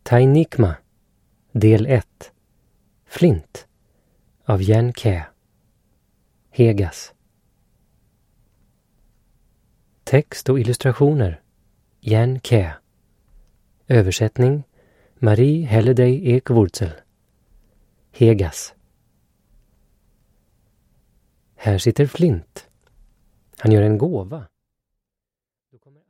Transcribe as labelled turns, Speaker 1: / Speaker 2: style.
Speaker 1: Tainikma, del 1. Flint av Jan Kjær. Hegas. Text och illustrationer Jan Kjær. Översättning Marie Helleday Ekvurzel. Hegas. Här sitter Flint. Han gör en gåva. Då kommer